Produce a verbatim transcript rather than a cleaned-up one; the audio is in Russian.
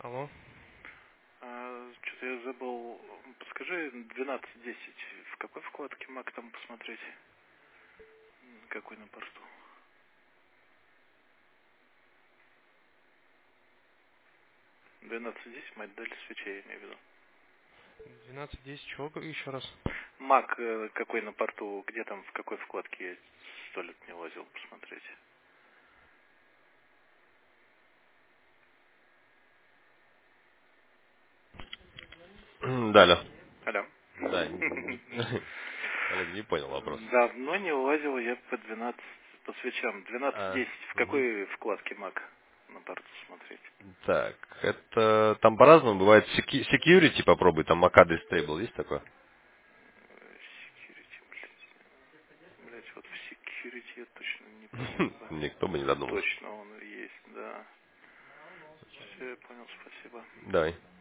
Алло. А, что-то я забыл. Подскажи, двенадцать десять. В какой вкладке Mac там посмотреть? Какой на порту? двенадцать десять модель свечей, я имею в виду. двенадцать десять чего еще раз? Mac э, какой на порту? Где там, в какой вкладке я сто лет не лазил посмотреть? Да, алло. Алло. Да, не- коллега, не понял вопрос. Давно не лазил я по двенадцать по свечам. двенадцать А, десять. В мгм. какой вкладке Mac на порту смотреть? Так, это там по-разному бывает. Secu- Security попробуй, там Macado Stable есть такое? Э, Security, блядь. Блядь, вот в security я точно не понял бы. Никто бы не додумался. Точно он есть, да. Все, я понял, спасибо. Давай.